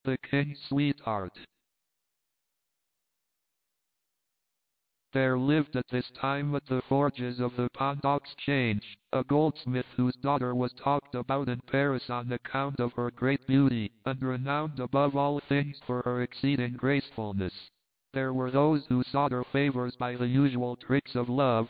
The King's Sweetheart. There lived at this time at the forges of the Pont Exchange, a goldsmith whose daughter was talked about in Paris on account of her great beauty, and renowned above all things for her exceeding gracefulness. There were those who sought her favors by the usual tricks of love,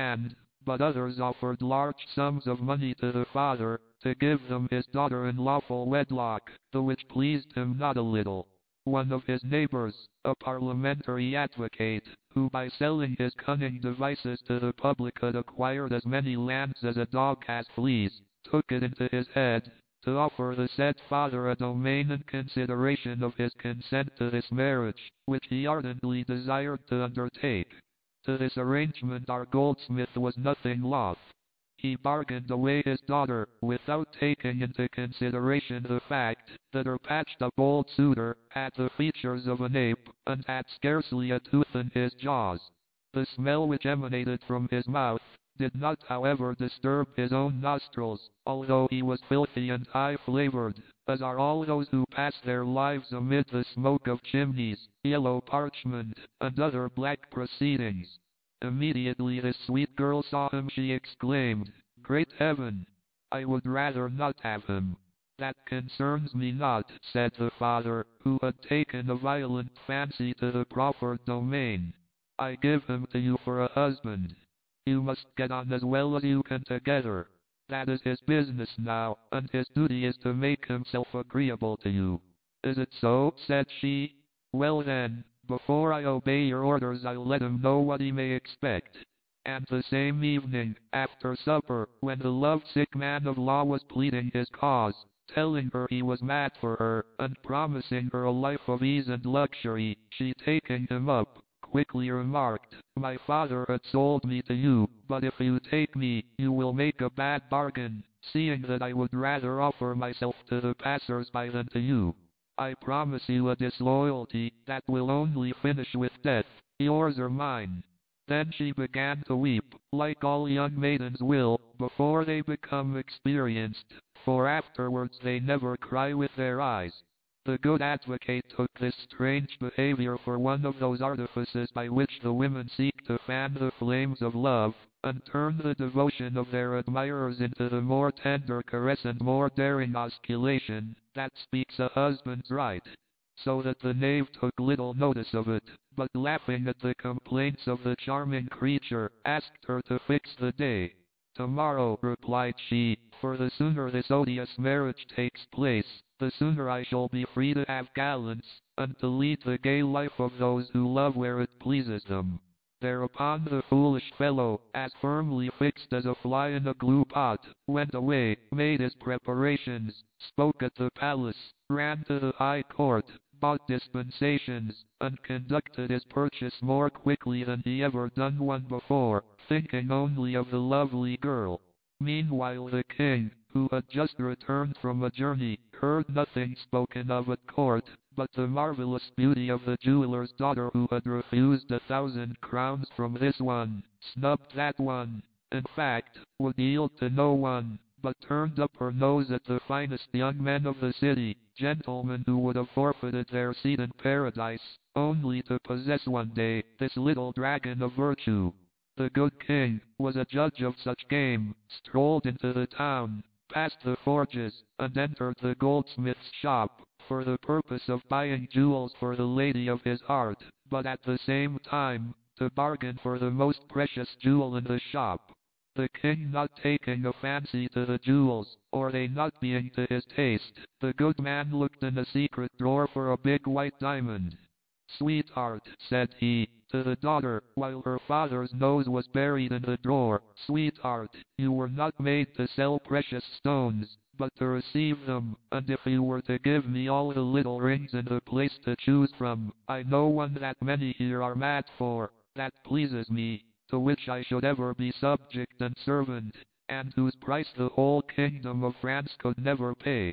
but others offered large sums of money to the father, to give them his daughter in lawful wedlock, the which pleased him not a little. One of his neighbors, a parliamentary advocate, who by selling his cunning devices to the public had acquired as many lands as a dog has fleas, took it into his head to offer the said father a domain in consideration of his consent to this marriage, which he ardently desired to undertake. To this arrangement our goldsmith was nothing loth. He bargained away his daughter, without taking into consideration the fact that her patched-up old suitor had the features of an ape, and had scarcely a tooth in his jaws. The smell which emanated from his mouth did not, however, disturb his own nostrils, although he was filthy and high-flavored, as are all those who pass their lives amid the smoke of chimneys, yellow parchment, and other black proceedings. Immediately this sweet girl saw him, she exclaimed, "Great heaven! I would rather not have him." "That concerns me not," said the father, who had taken a violent fancy to the proffered domain. "I give him to you for a husband. You must get on as well as you can together. That is his business now, and his duty is to make himself agreeable to you." "Is it so?" said she. "Well then, before I obey your orders I'll let him know what he may expect." And the same evening, after supper, when the love-sick man-of-law was pleading his cause, telling her he was mad for her, and promising her a life of ease and luxury, she, taking him up, quickly remarked, "My father had sold me to you, but if you take me, you will make a bad bargain, seeing that I would rather offer myself to the passers-by than to you. I promise you a disloyalty that will only finish with death, yours or mine." Then she began to weep, like all young maidens will, before they become experienced, for afterwards they never cry with their eyes. The good advocate took this strange behavior for one of those artifices by which the women seek to fan the flames of love, and turn the devotion of their admirers into the more tender caress and more daring osculation that speaks a husband's right. So that the knave took little notice of it, but laughing at the complaints of the charming creature, asked her to fix the day. "Tomorrow," replied she, "for the sooner this odious marriage takes place, the sooner I shall be free to have gallants, and to lead the gay life of those who love where it pleases them." Thereupon the foolish fellow, as firmly fixed as a fly in a glue pot, went away, made his preparations, spoke at the palace, ran to the high court, bought dispensations, and conducted his purchase more quickly than he ever done one before, thinking only of the lovely girl. Meanwhile the king, who had just returned from a journey, heard nothing spoken of at court, but the marvelous beauty of the jeweller's daughter, who had refused 1,000 crowns from this one, snubbed that one, in fact, would yield to no one, but turned up her nose at the finest young men of the city, gentlemen who would have forfeited their seat in paradise, only to possess one day this little dragon of virtue. The good king was a judge of such game, strolled into the town, passed the forges, and entered the goldsmith's shop, for the purpose of buying jewels for the lady of his heart, but at the same time, to bargain for the most precious jewel in the shop. The king not taking a fancy to the jewels, or they not being to his taste, the good man looked in a secret drawer for a big white diamond. "Sweetheart," said he, to the daughter, while her father's nose was buried in the drawer, "sweetheart, you were not made to sell precious stones, but to receive them, and if you were to give me all the little rings in the place to choose from, I know one that many here are mad for, that pleases me, to which I should ever be subject and servant, and whose price the whole kingdom of France could never pay.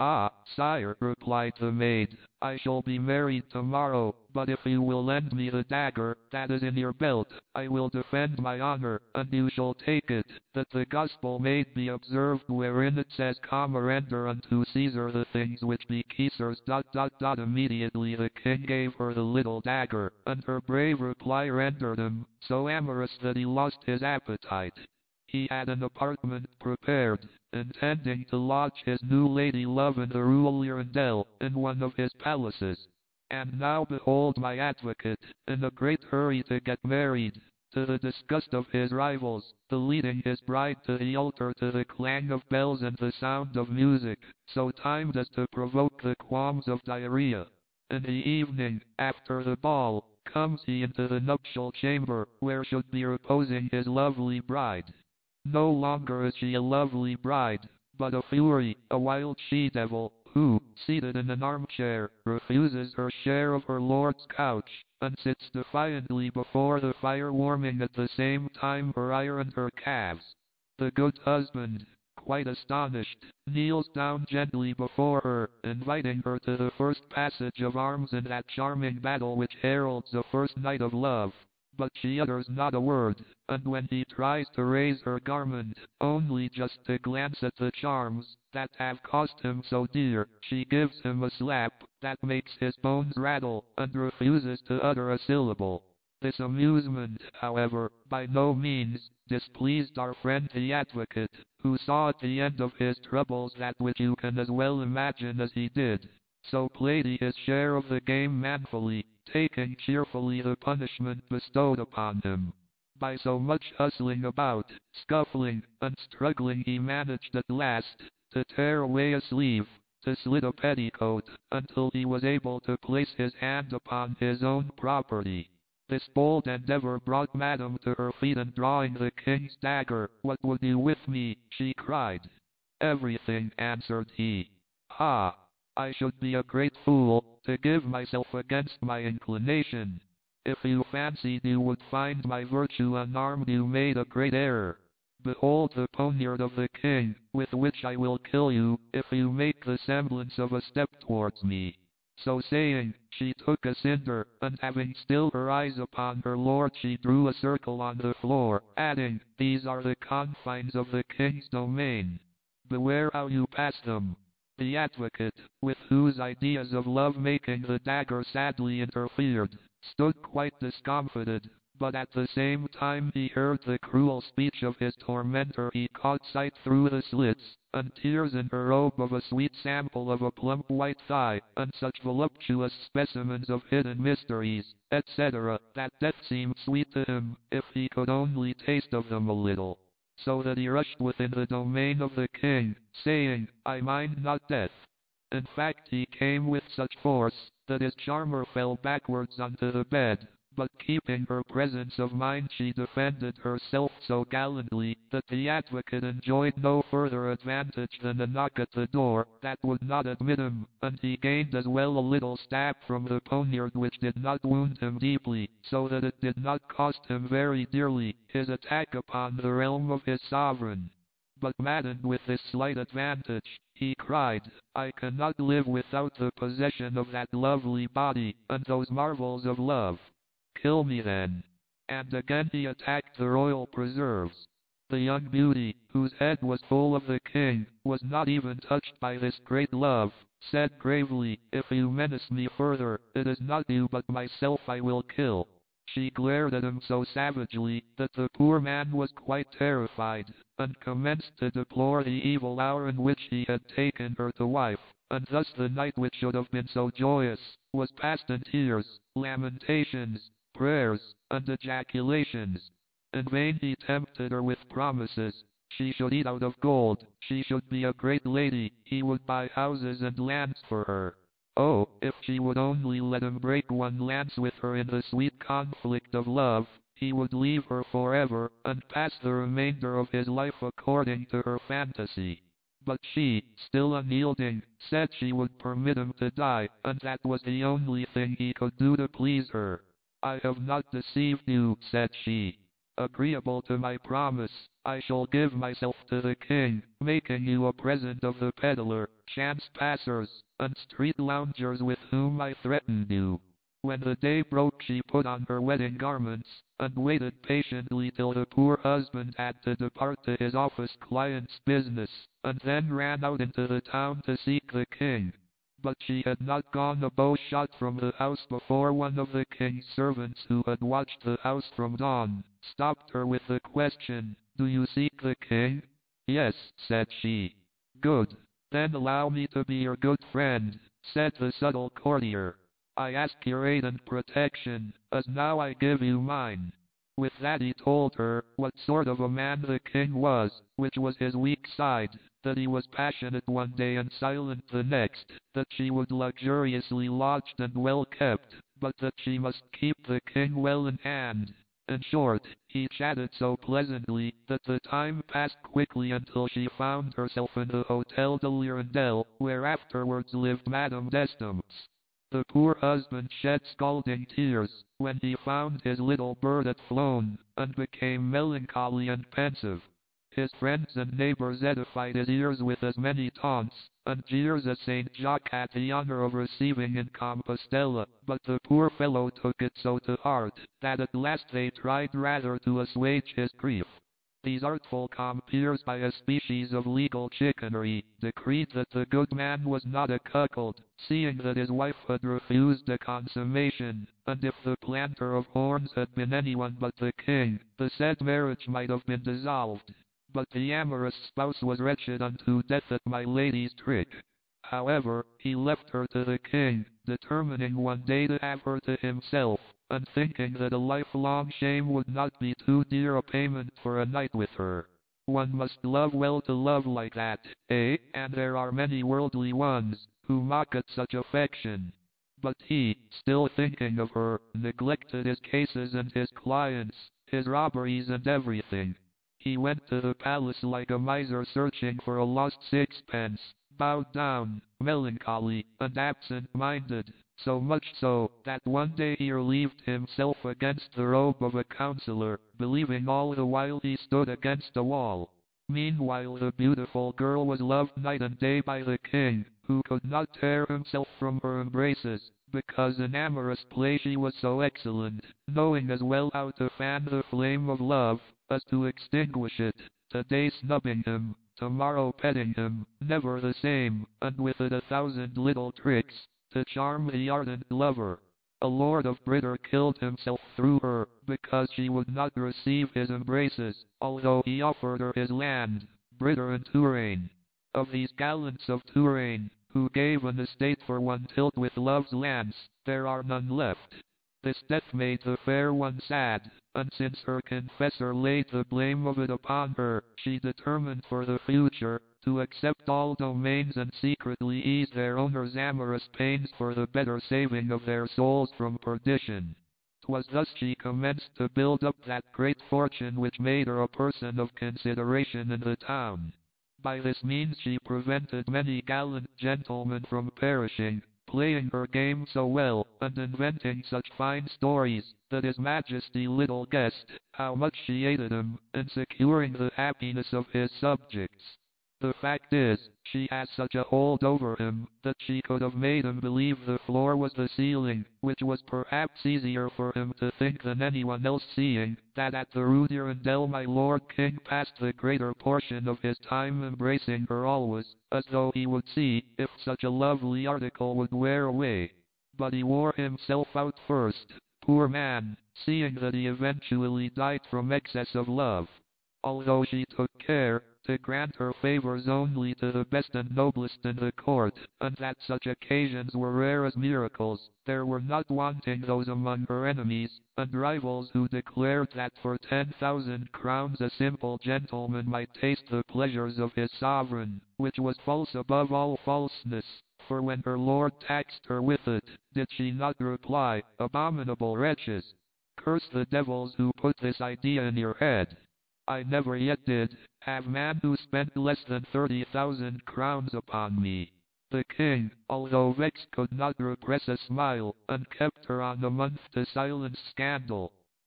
"Ah, sire," replied the maid, "I shall be married tomorrow, but if you will lend me the dagger that is in your belt, I will defend my honor, and you shall take it, that the gospel may be observed wherein it says, Comma, render unto Caesar the things which be Caesar's. Immediately the king gave her the little dagger, and her brave reply rendered him so amorous that he lost his appetite. He had an apartment prepared, intending to lodge his new lady love in the Rue L'Hirondelle, in one of his palaces. And now behold my advocate, in a great hurry to get married, to the disgust of his rivals, to leading his bride to the altar to the clang of bells and the sound of music, so timed as to provoke the qualms of diarrhea. In the evening, after the ball, comes he into the nuptial chamber, where should be reposing his lovely bride. No longer is she a lovely bride, but a fury, a wild she-devil, who, seated in an armchair, refuses her share of her lord's couch, and sits defiantly before the fire, warming at the same time her ire and her calves. The good husband, quite astonished, kneels down gently before her, inviting her to the first passage of arms in that charming battle which heralds the first night of love. But she utters not a word, and when he tries to raise her garment, only just to glance at the charms that have cost him so dear, she gives him a slap that makes his bones rattle, and refuses to utter a syllable. This amusement, however, by no means displeased our friend the advocate, who saw at the end of his troubles that which you can as well imagine as he did. So played he his share of the game manfully, taking cheerfully the punishment bestowed upon him. By so much hustling about, scuffling, and struggling he managed at last to tear away a sleeve, to slit a petticoat, until he was able to place his hand upon his own property. This bold endeavor brought Madame to her feet, and drawing the king's dagger, "What would you with me?" she cried. "Everything," answered he. "Ha! I should be a great fool to give myself against my inclination. If you fancied you would find my virtue unarmed, you made a great error. Behold the poniard of the king, with which I will kill you, if you make the semblance of a step towards me." So saying, she took a cinder, and having still her eyes upon her lord, she drew a circle on the floor, adding, "These are the confines of the king's domain. Beware how you pass them." The advocate, with whose ideas of love-making the dagger sadly interfered, stood quite discomfited, but at the same time he heard the cruel speech of his tormentor. He caught sight through the slits, and tears in her robe, of a sweet sample of a plump white thigh, and such voluptuous specimens of hidden mysteries, etc., that death seemed sweet to him, if he could only taste of them a little. So that he rushed within the domain of the king, saying, "I mind not death." In fact, he came with such force, that his charmer fell backwards onto the bed, but keeping her presence of mind, she defended herself so gallantly, that the advocate enjoyed no further advantage than a knock at the door that would not admit him, and he gained as well a little stab from the poniard which did not wound him deeply, so that it did not cost him very dearly, his attack upon the realm of his sovereign. But maddened with this slight advantage, he cried, "I cannot live without the possession of that lovely body, and those marvels of love. Kill me then." And again he attacked the royal preserves. The young beauty, whose head was full of the king, was not even touched by this great love, said gravely, "If you menace me further, it is not you but myself I will kill." She glared at him so savagely, that the poor man was quite terrified, and commenced to deplore the evil hour in which he had taken her to wife, and thus the night which should have been so joyous, was passed in tears, lamentations, prayers, and ejaculations. In vain he tempted her with promises. She should eat out of gold, she should be a great lady, he would buy houses and lands for her. Oh, if she would only let him break one lance with her in the sweet conflict of love, he would leave her forever, and pass the remainder of his life according to her fantasy. But she, still unyielding, said she would permit him to die, and that was the only thing he could do to please her. "I have not deceived you," said she. "Agreeable to my promise, I shall give myself to the king, making you a present of the peddler, chance passers, and street loungers with whom I threatened you. When the day broke she put on her wedding garments, and waited patiently till the poor husband had to depart to his office client's business, and then ran out into the town to seek the king. But she had not gone a bow shot from the house before one of the king's servants who had watched the house from dawn, stopped her with the question, "Do you seek the king?" "Yes," said she. "Good. Then allow me to be your good friend," said the subtle courtier. "I ask your aid and protection, as now I give you mine." With that he told her what sort of a man the king was, which was his weak side, that he was passionate one day and silent the next, that she would luxuriously lodged and well kept, but that she must keep the king well in hand. In short, he chatted so pleasantly that the time passed quickly until she found herself in the Hotel de l'Hirondelle, where afterwards lived Madame d'Estampes. The poor husband shed scalding tears when he found his little bird had flown, and became melancholy and pensive. His friends and neighbors edified his ears with as many taunts and jeers as St. Jacques had the honor of receiving in Compostela, but the poor fellow took it so to heart, that at last they tried rather to assuage his grief. These artful compeers, by a species of legal chicanery, decreed that the good man was not a cuckold, seeing that his wife had refused a consummation, and if the planter of horns had been anyone but the king, the said marriage might have been dissolved. But the amorous spouse was wretched unto death at my lady's trick. However, he left her to the king, determining one day to have her to himself, and thinking that a lifelong shame would not be too dear a payment for a night with her. One must love well to love like that, eh? And there are many worldly ones who mock at such affection. But he, still thinking of her, neglected his cases and his clients, his robberies and everything. He went to the palace like a miser searching for a lost sixpence, bowed down, melancholy, and absent-minded, so much so, that one day he relieved himself against the robe of a counsellor, believing all the while he stood against a wall. Meanwhile the beautiful girl was loved night and day by the king, who could not tear himself from her embraces, because in amorous play she was so excellent, knowing as well how to fan the flame of love, as to extinguish it, today snubbing him, tomorrow petting him, never the same, and with it 1,000 little tricks, to charm the ardent lover. A lord of Britter killed himself through her, because she would not receive his embraces, although he offered her his land, Britter in Touraine. Of these gallants of Touraine, who gave an estate for one tilt with love's lance, there are none left. This death made the fair one sad, and since her confessor laid the blame of it upon her, she determined for the future to accept all domains and secretly ease their owners' amorous pains for the better saving of their souls from perdition. 'Twas thus she commenced to build up that great fortune which made her a person of consideration in the town. By this means she prevented many gallant gentlemen from perishing, playing her game so well, and inventing such fine stories, that his majesty little guessed how much she aided him in securing the happiness of his subjects. The fact is, she has such a hold over him, that she could have made him believe the floor was the ceiling, which was perhaps easier for him to think than anyone else, seeing that at the Rue d'Hirondelle my Lord King passed the greater portion of his time embracing her always, as though he would see if such a lovely article would wear away. But he wore himself out first, poor man, seeing that he eventually died from excess of love. Although she took care to grant her favors only to the best and noblest in the court, and that such occasions were rare as miracles, there were not wanting those among her enemies and rivals who declared that for 10,000 crowns a simple gentleman might taste the pleasures of his sovereign, which was false above all falseness, for when her lord taxed her with it, did she not reply, "Abominable wretches! Curse the devils who put this idea in your head! I never yet did have man who spent less than 30,000 crowns upon me." The king, although vexed, could not repress a smile, and kept her on a month to silence scandal.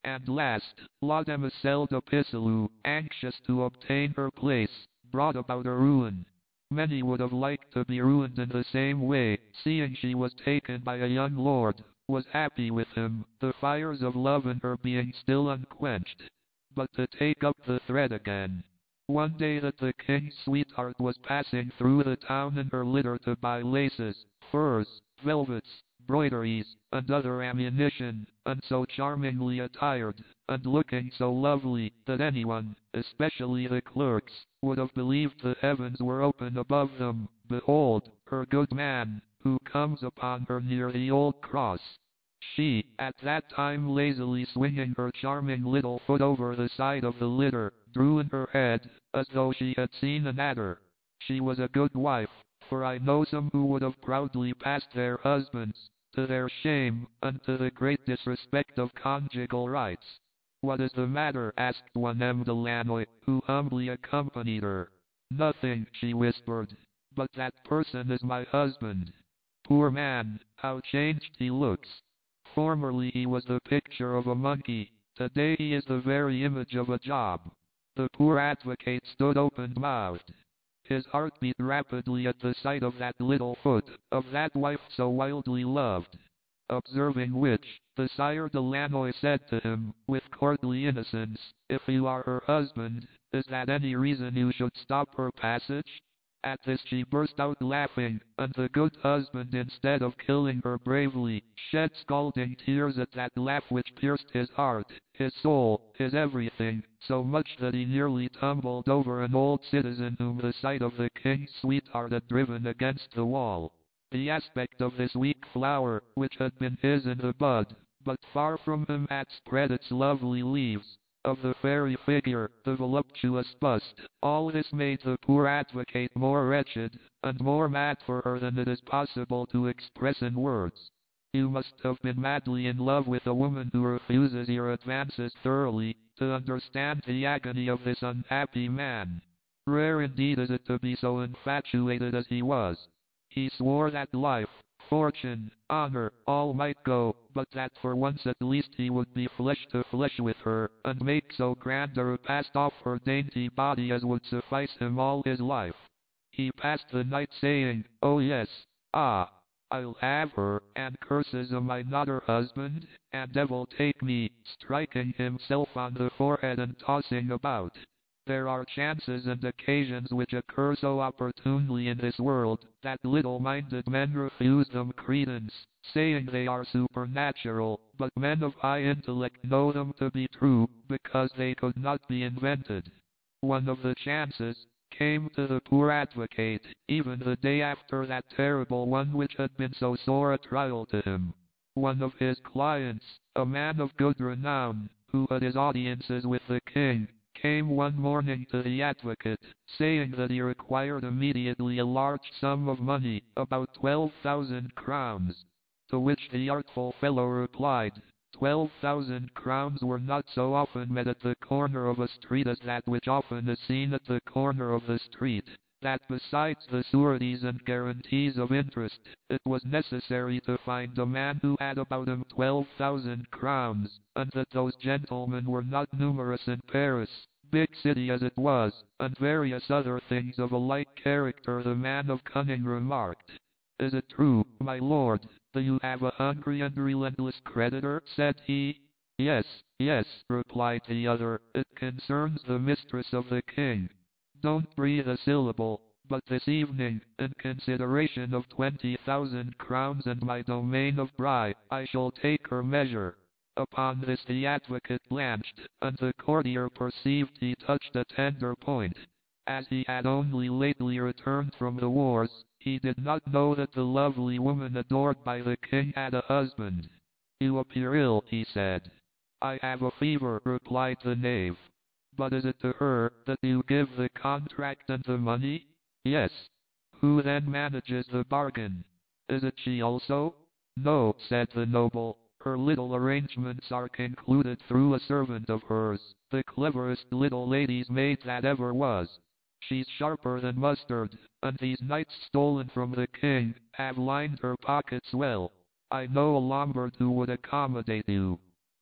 And last, la demoiselle de Pisseleu, anxious to obtain her place, brought about her ruin. Many would have liked to be ruined in the same way, seeing she was taken by a young lord, was happy with him, the fires of love in her being still unquenched. But to take up the thread again. One day that the king's sweetheart was passing through the town in her litter to buy laces, furs, velvets, broideries, and other ammunition, and so charmingly attired, and looking so lovely, that anyone, especially the clerks, would have believed the heavens were open above them, behold, her good man, who comes upon her near the old cross. She, at that time lazily swinging her charming little foot over the side of the litter, drew in her head, as though she had seen an adder. She was a good wife, for I know some who would have proudly passed their husbands, to their shame, and to the great disrespect of conjugal rights. What is the matter? Asked one M. de Lannoy, who humbly accompanied her. Nothing, she whispered, but that person is my husband. Poor man, how changed he looks. Formerly he was the picture of a monkey, today he is the very image of a job. The poor advocate stood open-mouthed. His heart beat rapidly at the sight of that little foot, of that wife so wildly loved. Observing which, the Sire de Lannoy said to him, with courtly innocence, "If you are her husband, is that any reason you should stop her passage?" At this she burst out laughing, and the good husband, instead of killing her bravely, shed scalding tears at that laugh which pierced his heart, his soul, his everything, so much that he nearly tumbled over an old citizen whom the sight of the king's sweetheart had driven against the wall. The aspect of this weak flower, which had been his in the bud, but far from him had spread its lovely leaves, of the fairy figure, the voluptuous bust, all this made the poor advocate more wretched, and more mad for her than it is possible to express in words. You must have been madly in love with a woman who refuses your advances thoroughly, to understand the agony of this unhappy man. Rare indeed is it to be so infatuated as he was. He swore that life, fortune, honor, all might go, but that for once at least he would be flesh to flesh with her, and make so grand a repast off her dainty body as would suffice him all his life. He passed the night saying, "Oh yes, ah, I'll have her, and curses am I not her husband, and devil take me," striking himself on the forehead and tossing about. There are chances and occasions which occur so opportunely in this world, that little-minded men refuse them credence, saying they are supernatural, but men of high intellect know them to be true, because they could not be invented. One of the chances came to the poor advocate, even the day after that terrible one which had been so sore a trial to him. One of his clients, a man of good renown, who had his audiences with the king, came one morning to the advocate, saying that he required immediately a large sum of money, about 12,000 crowns. To which the artful fellow replied, 12,000 crowns were not so often met at the corner of a street as that which often is seen at the corner of the street, that besides the sureties and guarantees of interest, it was necessary to find a man who had about him 12,000 crowns, and that those gentlemen were not numerous in Paris, big city as it was, and various other things of a like character. The man of cunning remarked, "Is it true, my lord, that you have a hungry and relentless creditor?" said he. "Yes, yes," replied the other, "it concerns the mistress of the king. Don't breathe a syllable, but this evening, in consideration of 20,000 crowns and my domain of Bry, I shall take her measure." Upon this the advocate blanched, and the courtier perceived he touched a tender point. As he had only lately returned from the wars, he did not know that the lovely woman adored by the king had a husband. "You appear ill," he said. "I have a fever," replied the knave. "But is it to her that you give the contract and the money?" "Yes." "Who then manages the bargain? Is it she also?" "No," said the noble. "Her little arrangements are concluded through a servant of hers, the cleverest little lady's maid that ever was. She's sharper than mustard, and these nights stolen from the king have lined her pockets well. I know a Lombard who would accommodate you."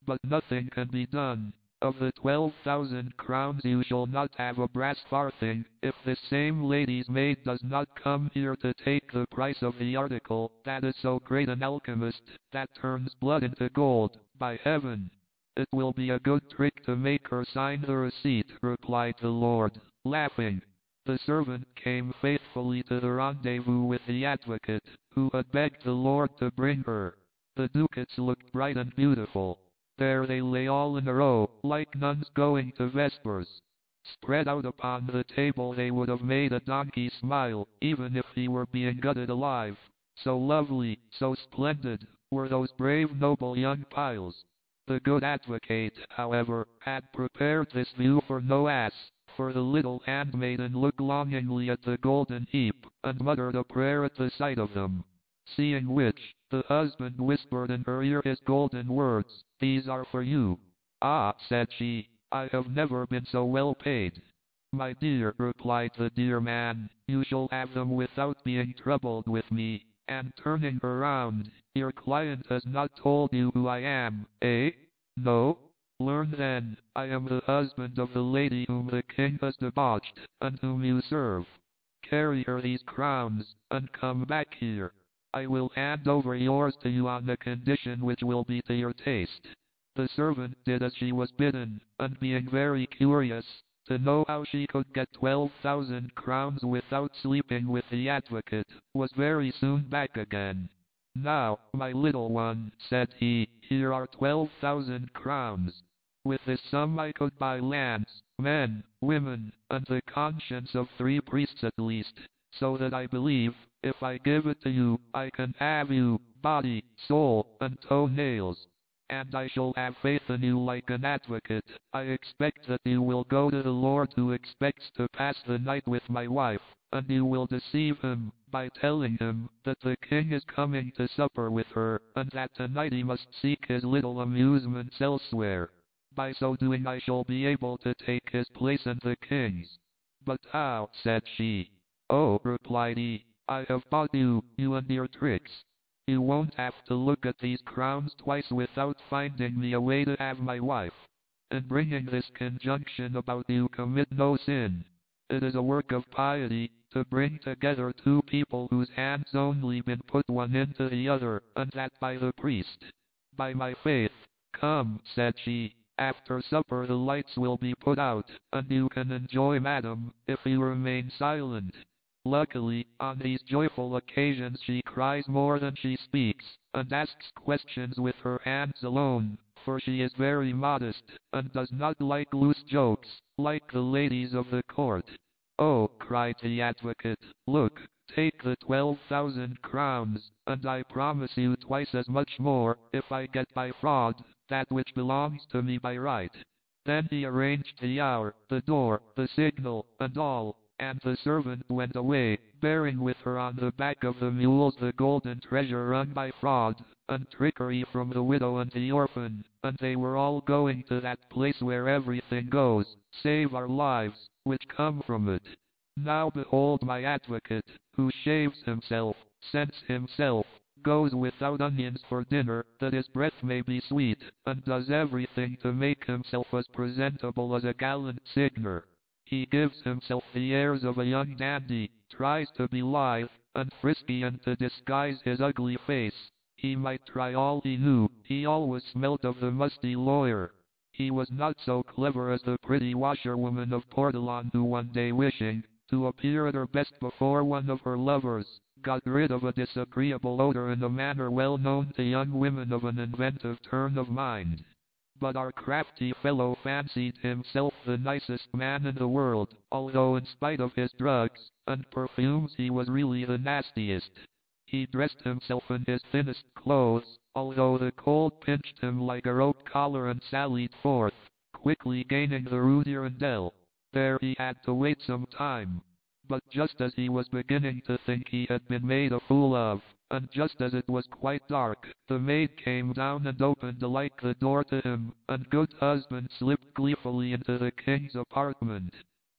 but nothing can be done. Of the 12,000 crowns you shall not have a brass farthing, if this same lady's maid does not come here to take the price of the article, that is so great an alchemist, that turns blood into gold, by heaven. It will be a good trick to make her sign the receipt, replied the lord, laughing. The servant came faithfully to the rendezvous with the advocate, who had begged the lord to bring her. The ducats looked bright and beautiful. There they lay all in a row, like nuns going to vespers. Spread out upon the table they would have made a donkey smile, even if he were being gutted alive. So lovely, so splendid, were those brave noble young piles. The good advocate, however, had prepared this view for no ass, for the little handmaiden looked longingly at the golden heap, and muttered a prayer at the sight of them. Seeing which, the husband whispered in her ear his golden words, "These are for you." "Ah," said she, "I have never been so well paid." "My dear," replied the dear man, "you shall have them without being troubled with me." And turning her round, "Your client has not told you who I am, eh? No? Learn then, I am the husband of the lady whom the king has debauched, and whom you serve. Carry her these crowns, and come back here. I will hand over yours to you on a condition which will be to your taste." The servant did as she was bidden, and being very curious to know how she could get 12,000 crowns without sleeping with the advocate, was very soon back again. "Now, my little one," said he, "here are 12,000 crowns. With this sum I could buy lands, men, women, and the conscience of 3 priests at least, so that I believe, if I give it to you, I can have you, body, soul, and toe-nails. And I shall have faith in you like an advocate. I expect that you will go to the Lord who expects to pass the night with my wife, and you will deceive him, by telling him that the king is coming to supper with her, and that tonight he must seek his little amusements elsewhere. By so doing I shall be able to take his place and the king's." "But how?" said she. "Oh," replied he, "I have bought you, you and your tricks. You won't have to look at these crowns twice without finding me a way to have my wife. In bringing this conjunction about you commit no sin. It is a work of piety, to bring together 2 people whose hands only been put one into the other, and that by the priest. By my faith, come," said she, "after supper the lights will be put out, and you can enjoy madam, if you remain silent." Luckily, on these joyful occasions she cries more than she speaks, and asks questions with her hands alone, for she is very modest, and does not like loose jokes, like the ladies of the court. "Oh," cried the advocate, "look, take the 12,000 crowns, and I promise you twice as much more, if I get by fraud that which belongs to me by right." Then he arranged the hour, the door, the signal, and all, and the servant went away, bearing with her on the back of the mules the golden treasure wrung by fraud and trickery from the widow and the orphan, and they were all going to that place where everything goes, save our lives, which come from it. Now behold my advocate, who shaves himself, scents himself, goes without onions for dinner, that his breath may be sweet, and does everything to make himself as presentable as a gallant signer. He gives himself the airs of a young dandy, tries to be lithe and frisky and to disguise his ugly face. He might try all he knew, he always smelt of the musty lawyer. He was not so clever as the pretty washerwoman of Portelon who one day wishing to appear at her best before one of her lovers, got rid of a disagreeable odor in a manner well known to young women of an inventive turn of mind. But our crafty fellow fancied himself the nicest man in the world, although in spite of his drugs and perfumes he was really the nastiest. He dressed himself in his thinnest clothes, although the cold pinched him like a rope collar, and sallied forth, quickly gaining the Rue d'Irondelle. There he had to wait some time. But just as he was beginning to think he had been made a fool of, and just as it was quite dark, the maid came down and opened alike the door to him, and good husband slipped gleefully into the king's apartment.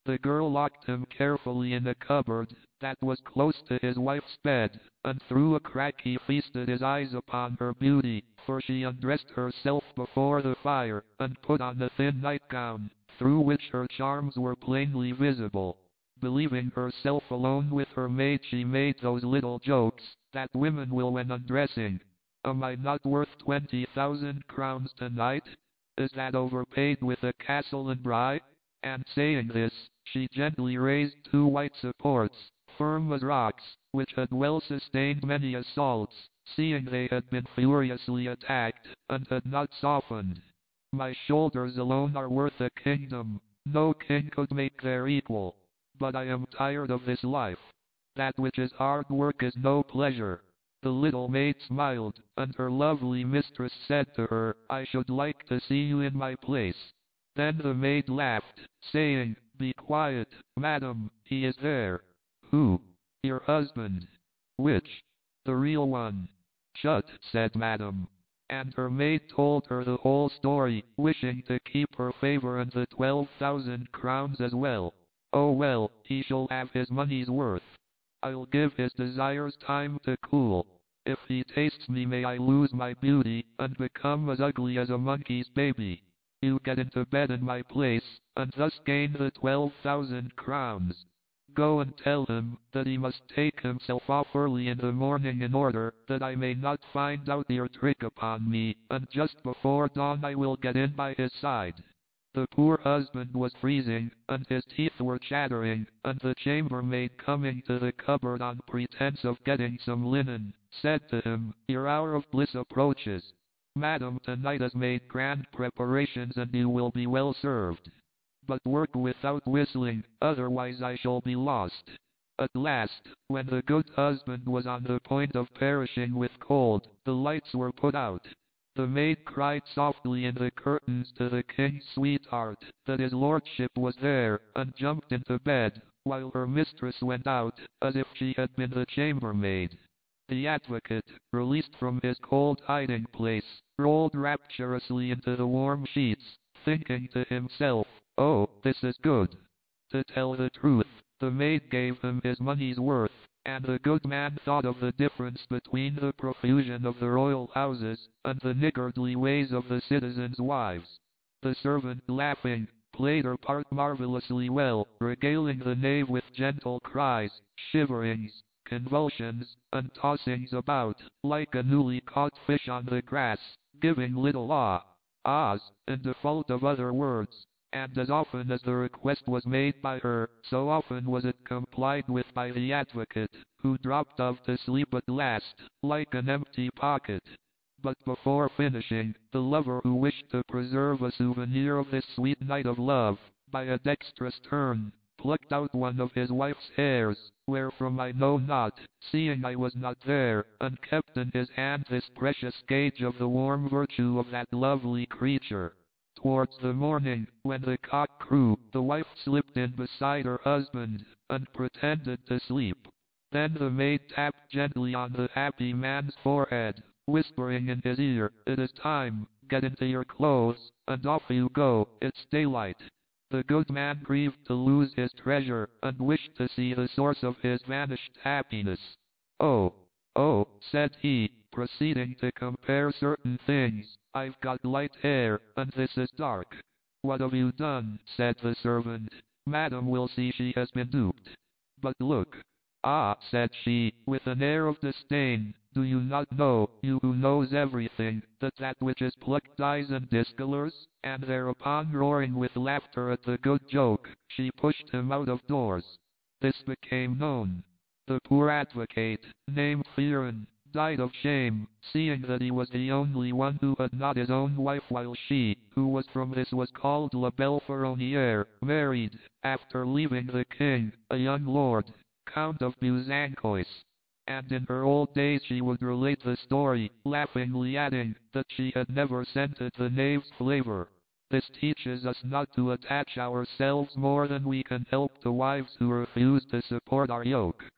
The girl locked him carefully in a cupboard that was close to his wife's bed, and through a crack he feasted his eyes upon her beauty, for she undressed herself before the fire, and put on a thin nightgown, through which her charms were plainly visible. Believing herself alone with her maid, she made those little jokes that women will when undressing. Am I not worth 20,000 crowns tonight? Is that overpaid with a castle and Bry? And saying this, she gently raised two white supports, firm as rocks, which had well sustained many assaults, seeing they had been furiously attacked, and had not softened. My shoulders alone are worth a kingdom. No king could make their equal. But I am tired of this life. That which is hard work is no pleasure. The little maid smiled, and her lovely mistress said to her, I should like to see you in my place. Then the maid laughed, saying, Be quiet, madam, he is there. Who? Your husband. Which? The real one. Shut, said madam. And her maid told her the whole story, wishing to keep her favor and the 12,000 crowns as well. Oh well, he shall have his money's worth. I'll give his desires time to cool. If he tastes me, may I lose my beauty, and become as ugly as a monkey's baby. You get into bed in my place, and thus gain the 12,000 crowns. Go and tell him that he must take himself off early in the morning in order that I may not find out your trick upon me, and just before dawn I will get in by his side. The poor husband was freezing, and his teeth were chattering, and the chambermaid, coming to the cupboard on pretense of getting some linen, said to him, Your hour of bliss approaches. Madam tonight has made grand preparations, and you will be well served. But work without whistling, otherwise I shall be lost. At last, when the good husband was on the point of perishing with cold, the lights were put out. The maid cried softly in the curtains to the king's sweetheart that his lordship was there, and jumped into bed, while her mistress went out, as if she had been the chambermaid. The advocate, released from his cold hiding place, rolled rapturously into the warm sheets, thinking to himself, Oh, this is good. To tell the truth, the maid gave him his money's worth, and the good man thought of the difference between the profusion of the royal houses and the niggardly ways of the citizens' wives. The servant, laughing, played her part marvelously well, regaling the knave with gentle cries, shiverings, convulsions, and tossings about, like a newly caught fish on the grass, giving little ahs, in default of other words. And as often as the request was made by her, so often was it complied with by the advocate, who dropped off to sleep at last, like an empty pocket. But before finishing, the lover, who wished to preserve a souvenir of this sweet night of love, by a dexterous turn, plucked out one of his wife's hairs, wherefrom I know not, seeing I was not there, and kept in his hand this precious gauge of the warm virtue of that lovely creature. Towards the morning, when the cock crew, the wife slipped in beside her husband, and pretended to sleep. Then the maid tapped gently on the happy man's forehead, whispering in his ear, It is time, get into your clothes, and off you go, it's daylight. The good man grieved to lose his treasure, and wished to see the source of his vanished happiness. Oh, said he, proceeding to compare certain things, I've got light hair, and this is dark. What have you done? Said the servant. Madam will see she has been duped. But look. Ah, said she, with an air of disdain, do you not know, you who knows everything, that that which is plucked dies and discolors? And thereupon, roaring with laughter at the good joke, she pushed him out of doors. This became known. The poor advocate, named Fearon, died of shame, seeing that he was the only one who had not his own wife, while she, who was from this was called La Belle Ferronnière, married, after leaving the king, a young lord, Count of Busancois. And in her old days she would relate the story, laughingly adding that she had never scented the knave's flavor. This teaches us not to attach ourselves more than we can help to wives who refuse to support our yoke.